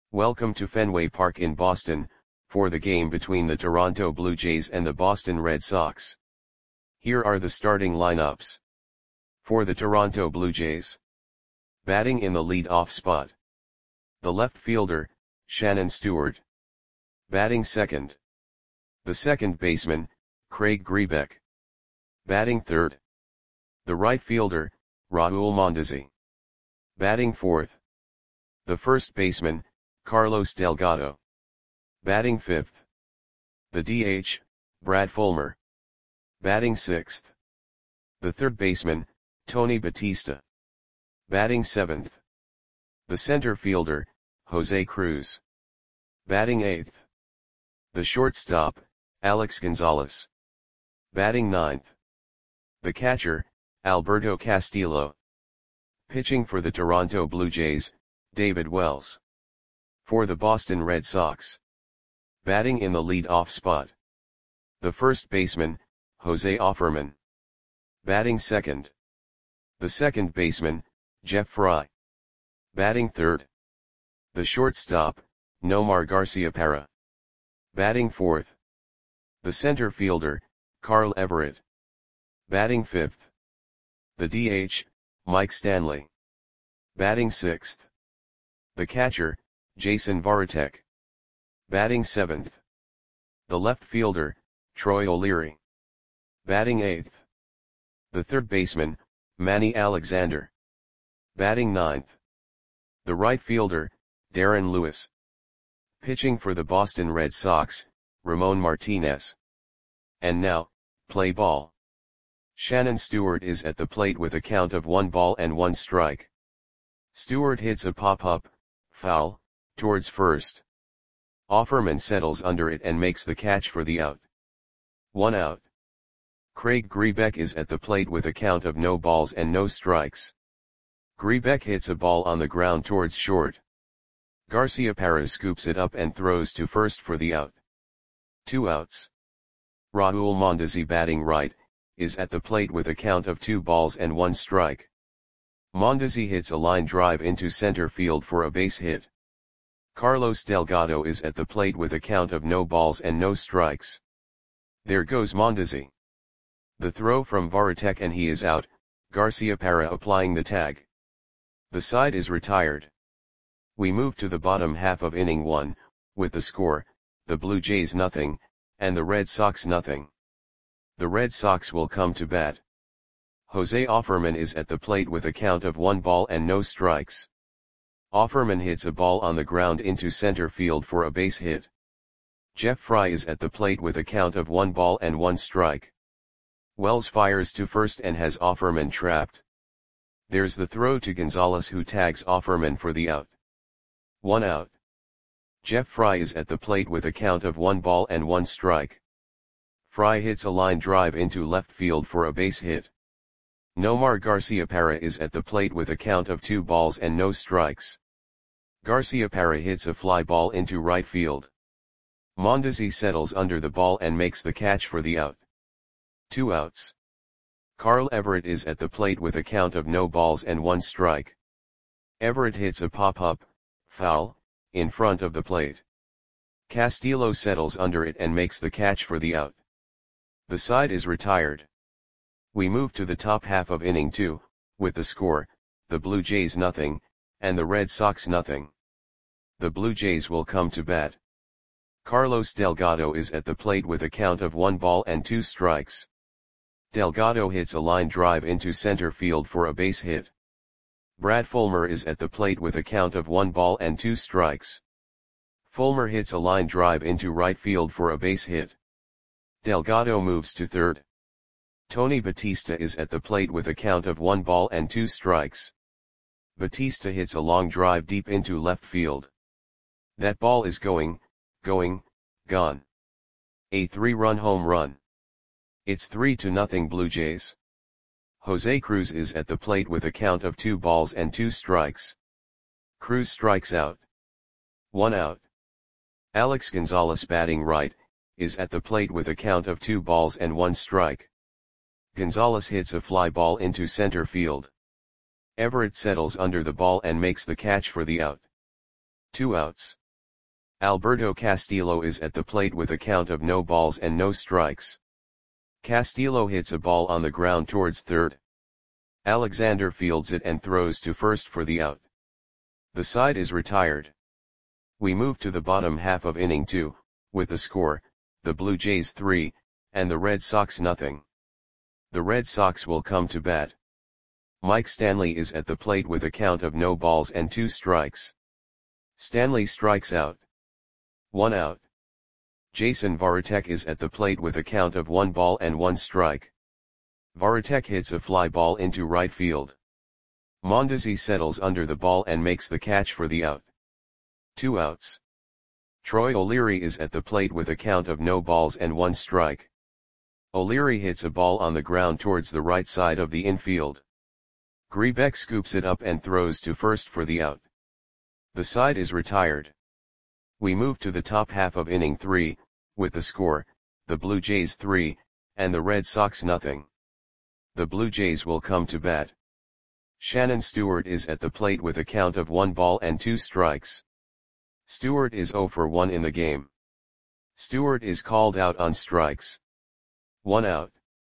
Welcome to Fenway Park in Boston, for the game between the Toronto Blue Jays and the Boston Red Sox. Here are the starting lineups. For the Toronto Blue Jays. Batting in the lead-off spot. The left fielder, Shannon Stewart. Batting second. The second baseman, Craig Grebeck. Batting third. The right fielder, Raul Mondesi. Batting fourth. The first baseman, Carlos Delgado. Batting fifth. The DH, Brad Fullmer. Batting sixth. The third baseman, Tony Batista. Batting seventh. The center fielder, Jose Cruz. Batting eighth. The shortstop, Alex Gonzalez. Batting ninth. The catcher, Alberto Castillo. Pitching for the Toronto Blue Jays, David Wells. For the Boston Red Sox. Batting in the lead-off spot. The first baseman, Jose Offerman. Batting second. The second baseman, Jeff Fry. Batting third. The shortstop, Nomar Garciaparra. Batting fourth. The center fielder, Carl Everett. Batting fifth. The DH, Mike Stanley. Batting sixth. The catcher, Jason Varitek. Batting seventh. The left fielder, Troy O'Leary. Batting eighth. The third baseman, Manny Alexander. Batting ninth. The right fielder, Darren Lewis. Pitching for the Boston Red Sox, Ramon Martinez. And now, play ball. Shannon Stewart is at the plate with a count of 1 ball and 1 strike. Stewart hits a pop-up, foul, towards first. Offerman settles under it and makes the catch for the out. 1 out. Craig Grebeck is at the plate with a count of no balls and no strikes. Grebeck hits a ball on the ground towards short. Garciaparra scoops it up and throws to first for the out. 2 outs. Raul Mondesi, batting right, is at the plate with a count of 2 balls and 1 strike. Mondesi hits a line drive into center field for a base hit. Carlos Delgado is at the plate with a count of no balls and no strikes. There goes Mondesi. The throw from Varitek and he is out, Garciaparra applying the tag. The side is retired. We move to the bottom half of inning 1, with the score, the Blue Jays 0, and the Red Sox 0. The Red Sox will come to bat. Jose Offerman is at the plate with a count of 1 ball and no strikes. Offerman hits a ball on the ground into center field for a base hit. Jeff Fry is at the plate with a count of 1 ball and 1 strike. Wells fires to first and has Offerman trapped. There's the throw to Gonzalez, who tags Offerman for the out. 1 out. Jeff Fry is at the plate with a count of 1 ball and 1 strike. Fry hits a line drive into left field for a base hit. Nomar Garciaparra is at the plate with a count of 2 balls and no strikes. Garciaparra hits a fly ball into right field. Mondesi settles under the ball and makes the catch for the out. 2 outs. Carl Everett is at the plate with a count of no balls and 1 strike. Everett hits a pop-up, foul, in front of the plate. Castillo settles under it and makes the catch for the out. The side is retired. We move to the top half of inning 2, with the score, the Blue Jays 0, and the Red Sox 0. The Blue Jays will come to bat. Carlos Delgado is at the plate with a count of 1 ball and 2 strikes. Delgado hits a line drive into center field for a base hit. Brad Fullmer is at the plate with a count of 1 ball and 2 strikes. Fullmer hits a line drive into right field for a base hit. Delgado moves to third. Tony Batista is at the plate with a count of 1 ball and 2 strikes. Batista hits a long drive deep into left field. That ball is gone. A 3-run home run. It's 3-0 Blue Jays. Jose Cruz is at the plate with a count of 2 balls and 2 strikes. Cruz strikes out. 1 out. Alex Gonzalez, batting right, is at the plate with a count of 2 balls and 1 strike. Gonzalez hits a fly ball into center field. Everett settles under the ball and makes the catch for the out. 2 outs. Alberto Castillo is at the plate with a count of no balls and no strikes. Castillo hits a ball on the ground towards third. Alexander fields it and throws to first for the out. The side is retired. We move to the bottom half of inning 2, with the score, the Blue Jays 3, and the Red Sox nothing. The Red Sox will come to bat. Mike Stanley is at the plate with a count of no balls and 2 strikes. Stanley strikes out. 1 out. Jason Varitek is at the plate with a count of 1 ball and 1 strike. Varitek hits a fly ball into right field. Mondesi settles under the ball and makes the catch for the out. 2 outs. Troy O'Leary is at the plate with a count of no balls and 1 strike. O'Leary hits a ball on the ground towards the right side of the infield. Grebeck scoops it up and throws to first for the out. The side is retired. We move to the top half of inning 3, with the score, the Blue Jays 3, and the Red Sox nothing. The Blue Jays will come to bat. Shannon Stewart is at the plate with a count of 1 ball and 2 strikes. Stewart is 0 for 1 in the game. Stewart is called out on strikes. 1 out.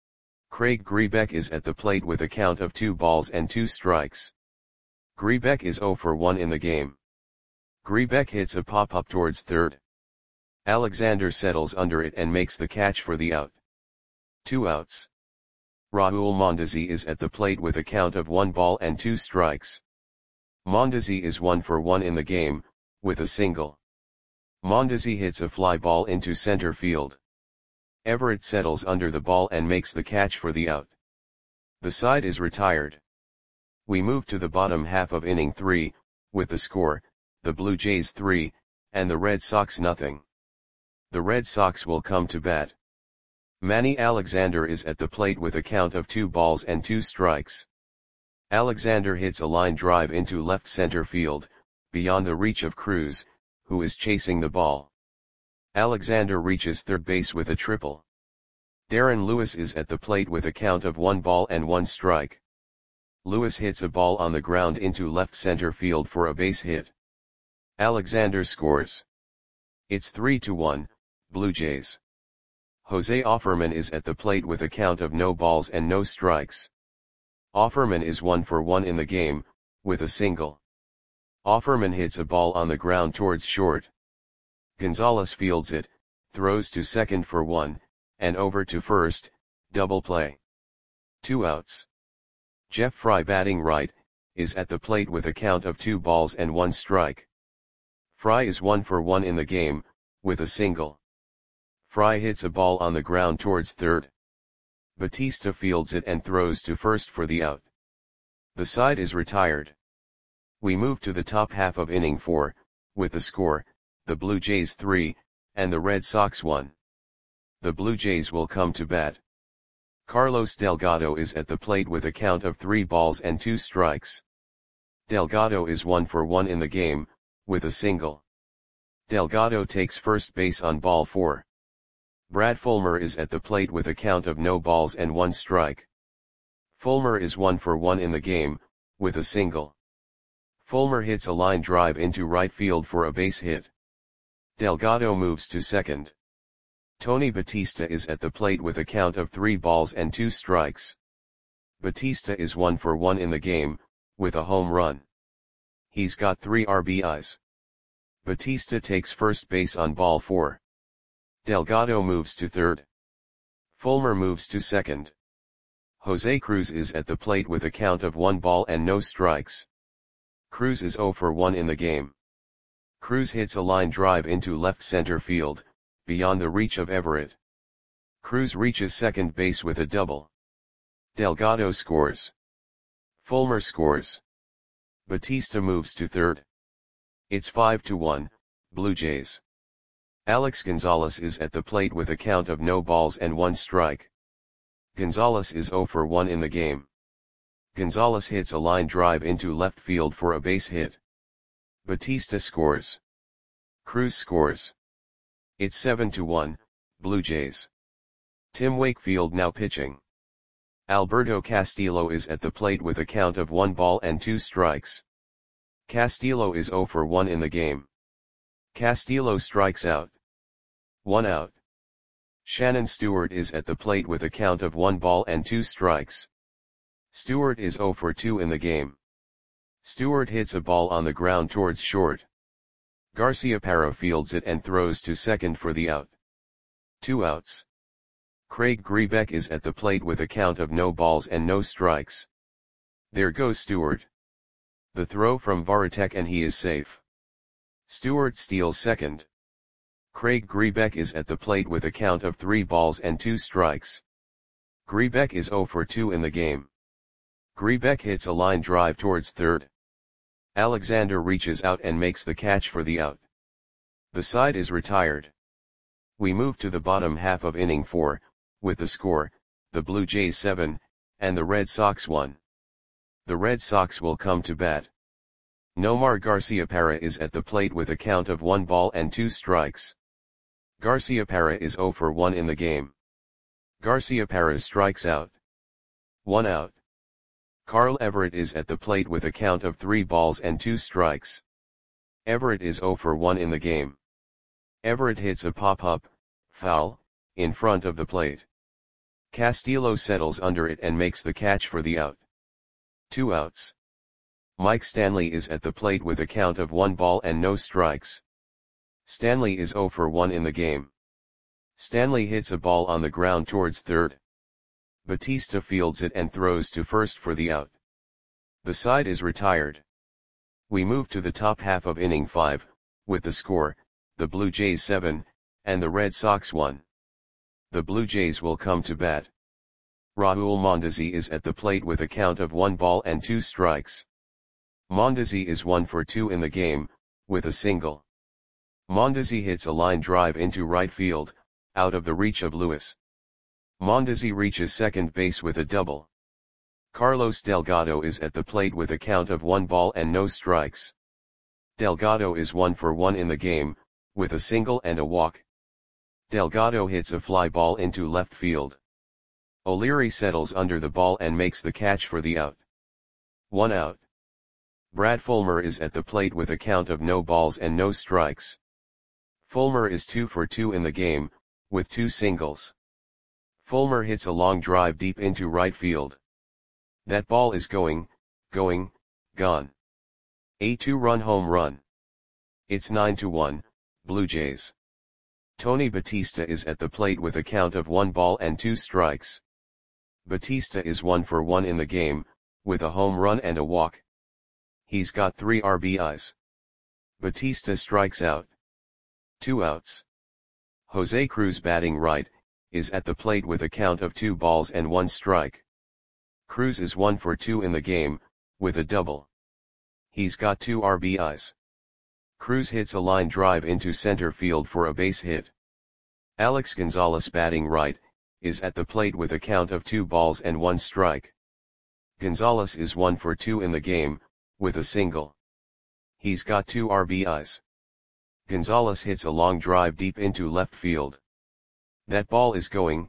Craig Grebeck is at the plate with a count of 2 balls and 2 strikes. Grebeck is 0 for 1 in the game. Grebeck hits a pop-up towards third. Alexander settles under it and makes the catch for the out. 2 outs. Raul Mondesi is at the plate with a count of 1 ball and 2 strikes. Mondesi is 1 for 1 in the game, with a single. Mondesi hits a fly ball into center field. Everett settles under the ball and makes the catch for the out. The side is retired. We move to the bottom half of inning 3, with the score, the Blue Jays 3, and the Red Sox nothing. The Red Sox will come to bat. Manny Alexander is at the plate with a count of 2 balls and 2 strikes. Alexander hits a line drive into left center field, beyond the reach of Cruz, who is chasing the ball. Alexander reaches third base with a triple. Darren Lewis is at the plate with a count of 1 ball and 1 strike. Lewis hits a ball on the ground into left center field for a base hit. Alexander scores. It's 3-1, Blue Jays. Jose Offerman is at the plate with a count of no balls and no strikes. Offerman is 1 for 1 in the game, with a single. Offerman hits a ball on the ground towards short. Gonzalez fields it, throws to second for 1, and over to first, double play. 2 outs. Jeff Fry, batting right, is at the plate with a count of 2 balls and 1 strike. Fry is 1 for 1 in the game, with a single. Fry hits a ball on the ground towards third. Batista fields it and throws to first for the out. The side is retired. We move to the top half of inning 4, with the score, the Blue Jays 3, and the Red Sox 1. The Blue Jays will come to bat. Carlos Delgado is at the plate with a count of 3 balls and 2 strikes. Delgado is 1 for 1 in the game, with a single. Delgado takes first base on ball 4. Brad Fulmer is at the plate with a count of no balls and 1 strike. Fulmer is 1 for 1 in the game, with a single. Fulmer hits a line drive into right field for a base hit. Delgado moves to second. Tony Batista is at the plate with a count of 3 balls and 2 strikes. Batista is 1 for 1 in the game, with a home run. He's got 3 RBIs. Batista takes first base on ball 4. Delgado moves to third. Fulmer moves to second. Jose Cruz is at the plate with a count of 1 ball and no strikes. Cruz is 0 for 1 in the game. Cruz hits a line drive into left center field, beyond the reach of Everett. Cruz reaches second base with a double. Delgado scores. Fulmer scores. Batista moves to third. It's 5-1, Blue Jays. Alex Gonzalez is at the plate with a count of no balls and 1 strike. Gonzalez is 0 for 1 in the game. Gonzalez hits a line drive into left field for a base hit. Batista scores. Cruz scores. It's 7-1, Blue Jays. Tim Wakefield now pitching. Alberto Castillo is at the plate with a count of 1 ball and 2 strikes. Castillo is 0 for 1 in the game. Castillo strikes out. 1 out. Shannon Stewart is at the plate with a count of 1 ball and 2 strikes. Stewart is 0 for 2 in the game. Stewart hits a ball on the ground towards short. Garciaparra fields it and throws to second for the out. 2 outs. Craig Grebeck is at the plate with a count of no balls and no strikes. There goes Stewart. The throw from Varitek and he is safe. Stewart steals second. Craig Grebeck is at the plate with a count of 3 balls and 2 strikes. Grebeck is 0 for 2 in the game. Grebeck hits a line drive towards third. Alexander reaches out and makes the catch for the out. The side is retired. We move to the bottom half of inning 4, with the score, the Blue Jays 7, and the Red Sox 1. The Red Sox will come to bat. Nomar Garciaparra is at the plate with a count of 1 ball and 2 strikes. Garciaparra is 0 for 1 in the game. Garciaparra strikes out. 1 out. Carl Everett is at the plate with a count of 3 balls and 2 strikes. Everett is 0 for 1 in the game. Everett hits a pop-up, foul, in front of the plate. Castillo settles under it and makes the catch for the out. 2 outs. Mike Stanley is at the plate with a count of 1 ball and no strikes. Stanley is 0 for 1 in the game. Stanley hits a ball on the ground towards third. Batista fields it and throws to first for the out. The side is retired. We move to the top half of inning 5, with the score, the Blue Jays 7, and the Red Sox 1. The Blue Jays will come to bat. Raul Mondesi is at the plate with a count of 1 ball and 2 strikes. Mondesi is 1 for 2 in the game, with a single. Mondesi hits a line drive into right field, out of the reach of Lewis. Mondesi reaches second base with a double. Carlos Delgado is at the plate with a count of 1 ball and no strikes. Delgado is 1 for 1 in the game, with a single and a walk. Delgado hits a fly ball into left field. O'Leary settles under the ball and makes the catch for the out. 1 out. Brad Fulmer is at the plate with a count of no balls and no strikes. Fulmer is 2 for 2 in the game, with 2 singles. Fulmer hits a long drive deep into right field. That ball is gone. A 2-run home run. It's 9-1, Blue Jays. Tony Batista is at the plate with a count of 1 ball and 2 strikes. Batista is 1 for 1 in the game, with a home run and a walk. He's got 3 RBIs. Batista strikes out. 2 outs. Jose Cruz, batting right, is at the plate with a count of 2 balls and 1 strike. Cruz is 1 for 2 in the game, with a double. He's got 2 RBIs. Cruz hits a line drive into center field for a base hit. Alex Gonzalez, batting right, is at the plate with a count of 2 balls and 1 strike. Gonzalez is 1 for 2 in the game, with a single. He's got 2 RBIs. Gonzalez hits a long drive deep into left field. That ball is gone.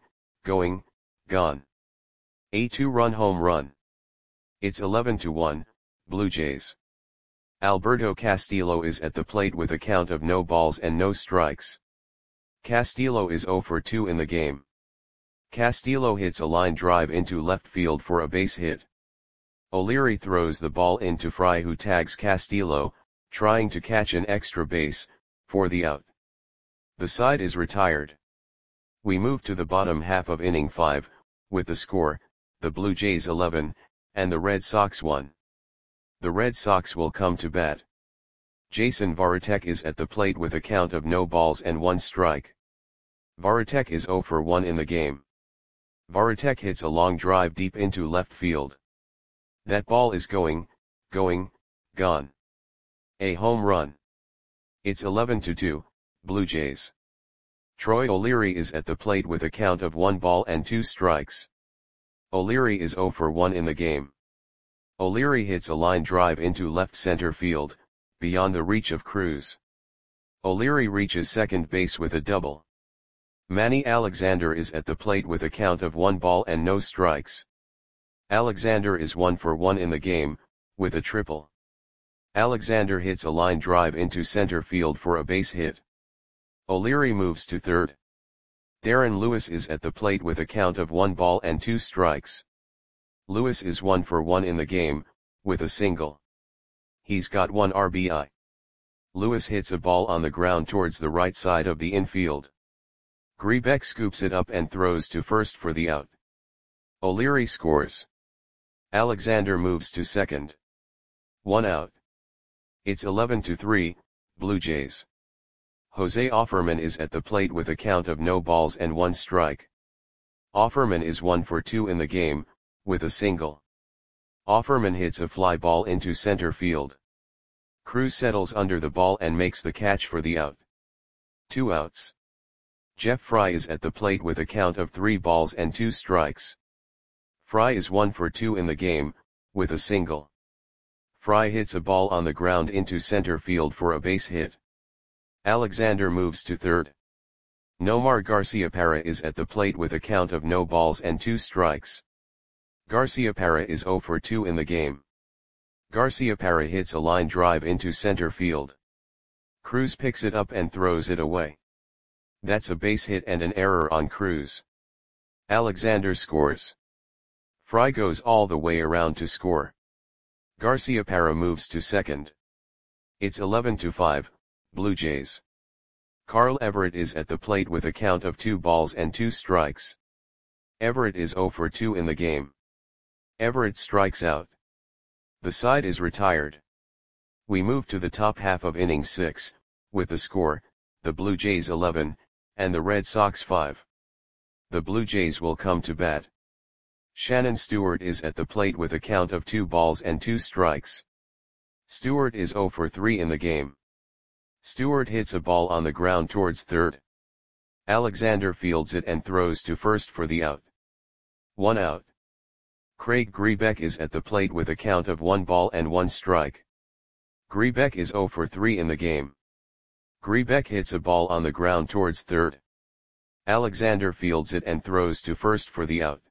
A 2-run home run. It's 11-1, Blue Jays. Alberto Castillo is at the plate with a count of no balls and no strikes. Castillo is 0 for 2 in the game. Castillo hits a line drive into left field for a base hit. O'Leary throws the ball into Fry, who tags Castillo, trying to catch an extra base, for the out. The side is retired. We move to the bottom half of inning 5, with the score, the Blue Jays 11, and the Red Sox 1. The Red Sox will come to bat. Jason Varitek is at the plate with a count of no balls and 1 strike. Varitek is 0 for 1 in the game. Varitek hits a long drive deep into left field. That ball is gone. A home run. It's 11-2, Blue Jays. Troy O'Leary is at the plate with a count of 1 ball and 2 strikes. O'Leary is 0 for 1 in the game. O'Leary hits a line drive into left center field, beyond the reach of Cruz. O'Leary reaches second base with a double. Manny Alexander is at the plate with a count of 1 ball and no strikes. Alexander is 1 for 1 in the game, with a triple. Alexander hits a line drive into center field for a base hit. O'Leary moves to third. Darren Lewis is at the plate with a count of 1 ball and 2 strikes. Lewis is 1 for 1 in the game, with a single. He's got 1 RBI. Lewis hits a ball on the ground towards the right side of the infield. Grebeck scoops it up and throws to first for the out. O'Leary scores. Alexander moves to second. 1 out. It's 11-3, Blue Jays. Jose Offerman is at the plate with a count of no balls and 1 strike. Offerman is 1 for 2 in the game, with a single. Offerman hits a fly ball into center field. Cruz settles under the ball and makes the catch for the out. 2 outs. Jeff Fry is at the plate with a count of 3 balls and 2 strikes. Fry is 1 for 2 in the game, with a single. Fry hits a ball on the ground into center field for a base hit. Alexander moves to third. Nomar Garciaparra is at the plate with a count of no balls and 2 strikes. Garciaparra is 0 for 2 in the game. Garciaparra hits a line drive into center field. Cruz picks it up and throws it away. That's a base hit and an error on Cruz. Alexander scores. Fry goes all the way around to score. Garciaparra moves to second. It's 11-5, Blue Jays. Carl Everett is at the plate with a count of 2 balls and 2 strikes. Everett is 0 for 2 in the game. Everett strikes out. The side is retired. We move to the top half of inning 6, with the score, the Blue Jays 11, and the Red Sox 5. The Blue Jays will come to bat. Shannon Stewart is at the plate with a count of 2 balls and 2 strikes. Stewart is 0 for 3 in the game. Stewart hits a ball on the ground towards third. Alexander fields it and throws to first for the out. 1 out. Craig Grebeck is at the plate with a count of 1 ball and 1 strike. Grebeck is 0 for 3 in the game. Grebeck hits a ball on the ground towards third. Alexander fields it and throws to first for the out.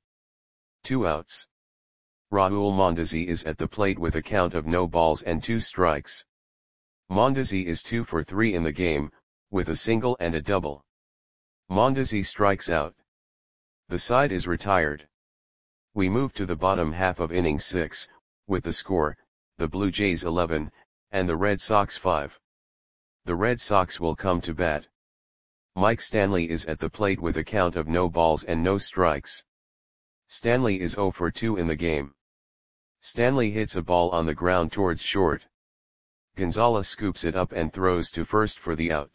2 outs. Raul Mondesi is at the plate with a count of no balls and 2 strikes. Mondesi is 2 for 3 in the game, with a single and a double. Mondesi strikes out. The side is retired. We move to the bottom half of inning 6, with the score, the Blue Jays 11, and the Red Sox 5. The Red Sox will come to bat. Mike Stanley is at the plate with a count of no balls and no strikes. Stanley is 0 for 2 in the game. Stanley hits a ball on the ground towards short. Gonzalez scoops it up and throws to first for the out.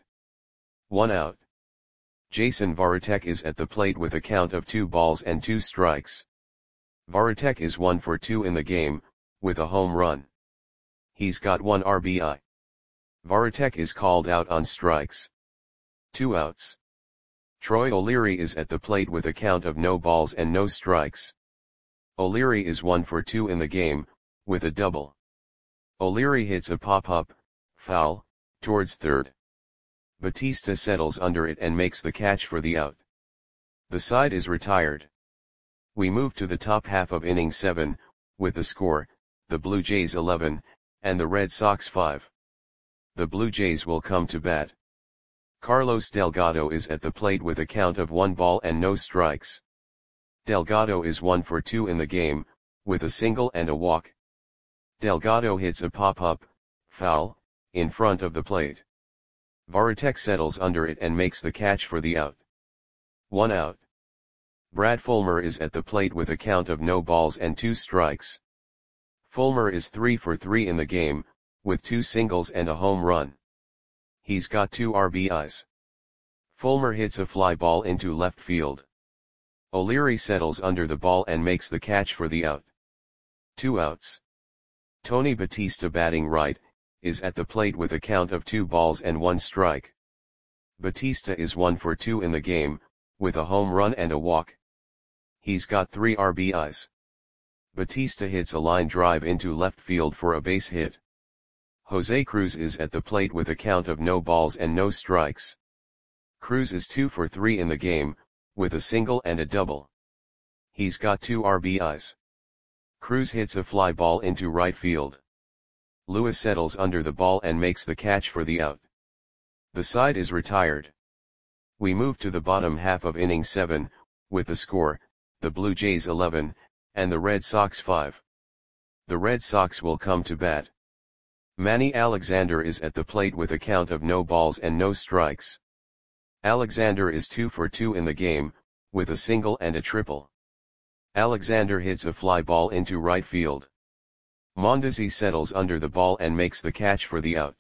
1 out. Jason Varitek is at the plate with a count of 2 balls and 2 strikes. Varitek is 1 for 2 in the game, with a home run. He's got 1 RBI. Varitek is called out on strikes. 2 outs. Troy O'Leary is at the plate with a count of no balls and no strikes. O'Leary is 1 for 2 in the game, with a double. O'Leary hits a pop-up, foul, towards third. Batista settles under it and makes the catch for the out. The side is retired. We move to the top half of inning 7, with the score, the Blue Jays 11, and the Red Sox 5. The Blue Jays will come to bat. Carlos Delgado is at the plate with a count of 1 ball and no strikes. Delgado is 1 for 2 in the game, with a single and a walk. Delgado hits a pop-up, foul, in front of the plate. Varitek settles under it and makes the catch for the out. 1 out. Brad Fulmer is at the plate with a count of no balls and 2 strikes. Fulmer is 3 for 3 in the game, with 2 singles and a home run. He's got 2 RBIs. Fulmer hits a fly ball into left field. O'Leary settles under the ball and makes the catch for the out. 2 outs. Tony Batista, batting right, is at the plate with a count of 2 balls and 1 strike. Batista is 1 for 2 in the game, with a home run and a walk. He's got 3 RBIs. Batista hits a line drive into left field for a base hit. Jose Cruz is at the plate with a count of no balls and no strikes. Cruz is 2 for 3 in the game, with a single and a double. He's got 2 RBIs. Cruz hits a fly ball into right field. Lewis settles under the ball and makes the catch for the out. The side is retired. We move to the bottom half of inning 7, with the score, the Blue Jays 11, and the Red Sox 5. The Red Sox will come to bat. Manny Alexander is at the plate with a count of no balls and no strikes. Alexander is 2 for 2 in the game, with a single and a triple. Alexander hits a fly ball into right field. Mondesi settles under the ball and makes the catch for the out.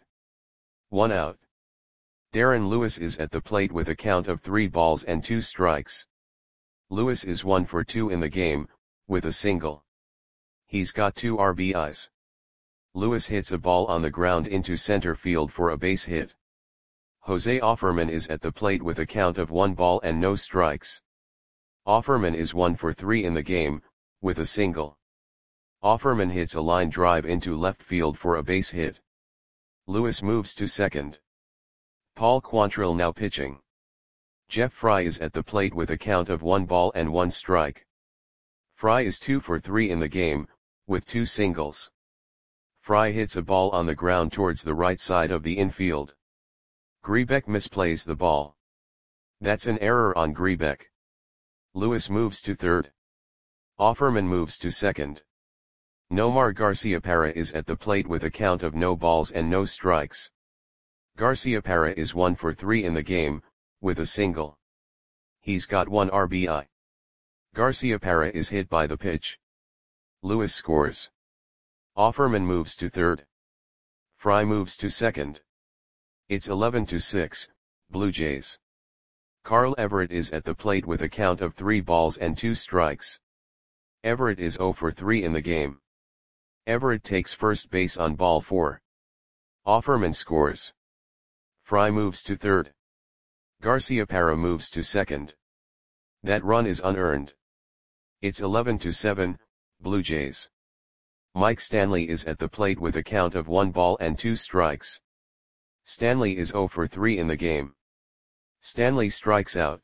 1 out. Darren Lewis is at the plate with a count of 3 balls and 2 strikes. Lewis is 1 for 2 in the game, with a single. He's got 2 RBIs. Lewis hits a ball on the ground into center field for a base hit. Jose Offerman is at the plate with a count of 1 ball and no strikes. Offerman is 1 for 3 in the game, with a single. Offerman hits a line drive into left field for a base hit. Lewis moves to second. Paul Quantrill now pitching. Jeff Fry is at the plate with a count of 1 ball and 1 strike. Fry is 2 for 3 in the game, with 2 singles. Fry hits a ball on the ground towards the right side of the infield. Grebeck misplays the ball. That's an error on Grebeck. Lewis moves to third. Offerman moves to second. Nomar Garciaparra is at the plate with a count of no balls and no strikes. Garciaparra is 1 for 3 in the game, with a single. He's got 1 RBI. Garciaparra is hit by the pitch. Lewis scores. Offerman moves to third. Fry moves to second. It's 11-6, Blue Jays. Carl Everett is at the plate with a count of 3 balls and 2 strikes. Everett is 0 for 3 in the game. Everett takes first base on ball 4. Offerman scores. Fry moves to third. Garciaparra moves to second. That run is unearned. It's 11-7, Blue Jays. Mike Stanley is at the plate with a count of 1 ball and 2 strikes. Stanley is 0 for 3 in the game. Stanley strikes out.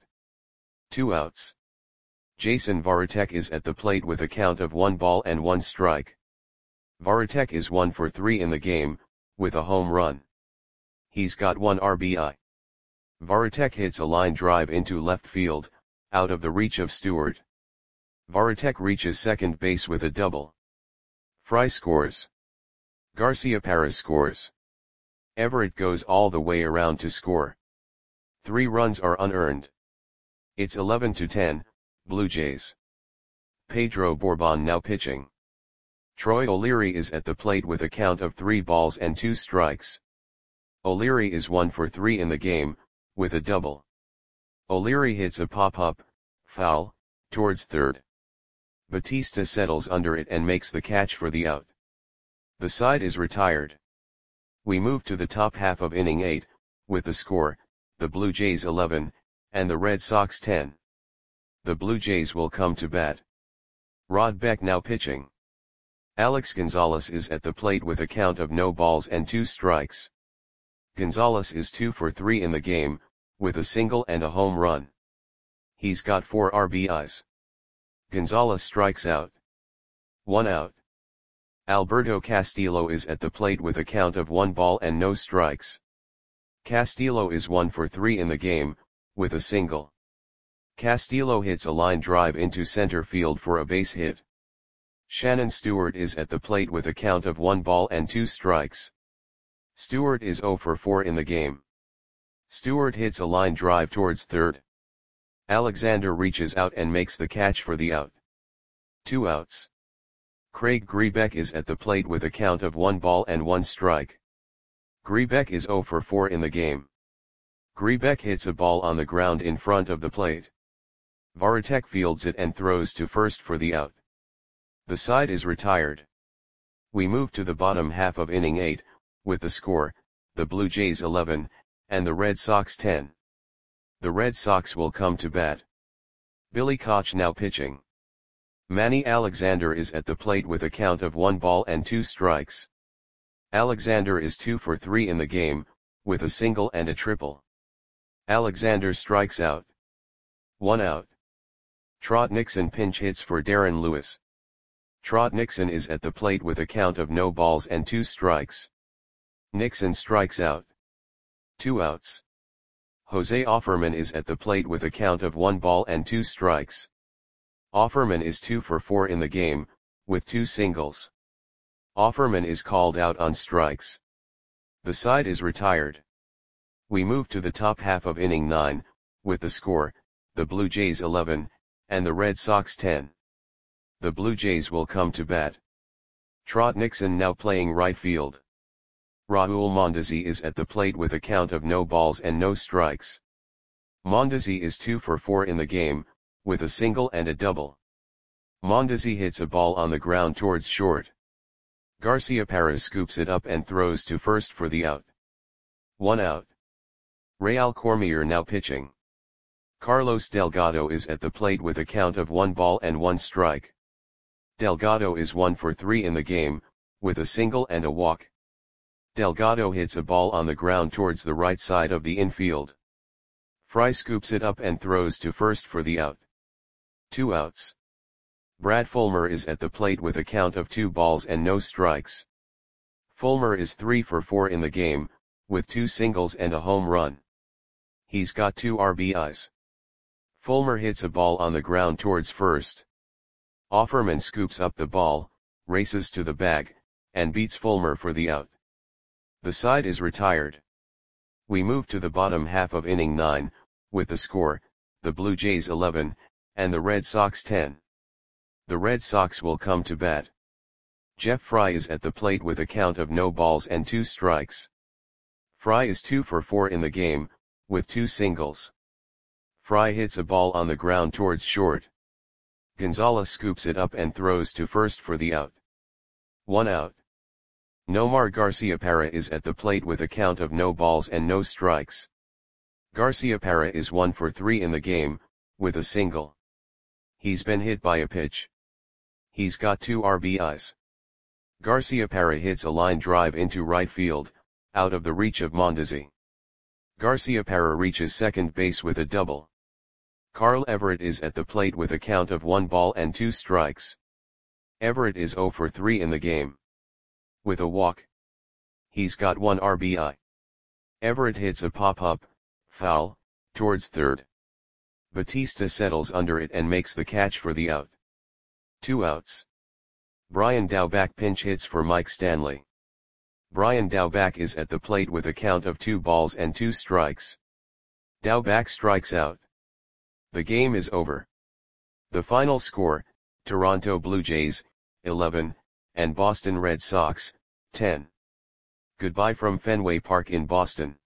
2 outs. Jason Varitek is at the plate with a count of 1 ball and 1 strike. Varitek is 1 for 3 in the game, with a home run. He's got 1 RBI. Varitek hits a line drive into left field, out of the reach of Stewart. Varitek reaches second base with a double. Fry scores. Garciaparra scores. Everett goes all the way around to score. 3 runs are unearned. It's 11-10, Blue Jays. Pedro Bourbon now pitching. Troy O'Leary is at the plate with a count of 3 balls and 2 strikes. O'Leary is 1 for 3 in the game, with a double. O'Leary hits a pop-up, foul, towards third. Batista settles under it and makes the catch for the out. The side is retired. We move to the top half of inning 8, with the score, the Blue Jays 11, and the Red Sox 10. The Blue Jays will come to bat. Rod Beck now pitching. Alex Gonzalez is at the plate with a count of no balls and 2 strikes. Gonzalez is 2 for 3 in the game, with a single and a home run. He's got 4 RBIs. Gonzalez strikes out. 1 out. Alberto Castillo is at the plate with a count of 1 ball and no strikes. Castillo is 1 for 3 in the game, with a single. Castillo hits a line drive into center field for a base hit. Shannon Stewart is at the plate with a count of 1 ball and 2 strikes. Stewart is 0 for 4 in the game. Stewart hits a line drive towards third. Alexander reaches out and makes the catch for the out. 2 outs. Craig Grebeck is at the plate with a count of 1 ball and 1 strike. Grebeck is 0 for 4 in the game. Grebeck hits a ball on the ground in front of the plate. Varitek fields it and throws to first for the out. The side is retired. We move to the bottom half of inning 8, with the score, the Blue Jays 11, and the Red Sox 10. The Red Sox will come to bat. Billy Koch now pitching. Manny Alexander is at the plate with a count of 1 ball and 2 strikes. Alexander is 2 for 3 in the game, with a single and a triple. Alexander strikes out. 1 out. Trot Nixon pinch hits for Darren Lewis. Trot Nixon is at the plate with a count of no balls and 2 strikes. Nixon strikes out. 2 outs. Jose Offerman is at the plate with a count of 1 ball and 2 strikes. Offerman is 2 for 4 in the game, with 2 singles. Offerman is called out on strikes. The side is retired. We move to the top half of inning 9, with the score, the Blue Jays 11, and the Red Sox 10. The Blue Jays will come to bat. Trot Nixon now playing right field. Raul Mondesi is at the plate with a count of no balls and no strikes. Mondesi is 2 for 4 in the game, with a single and a double. Mondesi hits a ball on the ground towards short. Garciaparra scoops it up and throws to first for the out. 1 out. Real Cormier now pitching. Carlos Delgado is at the plate with a count of 1 ball and 1 strike. Delgado is 1 for 3 in the game, with a single and a walk. Delgado hits a ball on the ground towards the right side of the infield. Fry scoops it up and throws to first for the out. 2 outs. Brad Fulmer is at the plate with a count of 2 balls and no strikes. Fulmer is 3 for 4 in the game, with 2 singles and a home run. He's got 2 RBIs. Fulmer hits a ball on the ground towards first. Offerman scoops up the ball, races to the bag, and beats Fulmer for the out. The side is retired. We move to the bottom half of inning 9, with the score, the Blue Jays 11, and the Red Sox 10. The Red Sox will come to bat. Jeff Fry is at the plate with a count of no balls and 2 strikes. Fry is 2 for 4 in the game, with 2 singles. Fry hits a ball on the ground towards short. Gonzalez scoops it up and throws to first for the out. 1 out. Nomar Garciaparra is at the plate with a count of no balls and no strikes. Garciaparra is 1 for 3 in the game, with a single. He's been hit by a pitch. He's got 2 RBIs. Garciaparra hits a line drive into right field, out of the reach of Mondesi. Garciaparra reaches second base with a double. Carl Everett is at the plate with a count of 1 ball and 2 strikes. Everett is 0 for 3 in the game. With a walk. He's got 1 RBI. Everett hits a pop-up, foul, towards third. Batista settles under it and makes the catch for the out. 2 outs. Brian Daubach pinch hits for Mike Stanley. Brian Daubach is at the plate with a count of 2 balls and 2 strikes. Daubach strikes out. The game is over. The final score, Toronto Blue Jays, 11, and Boston Red Sox, 10. Goodbye from Fenway Park in Boston.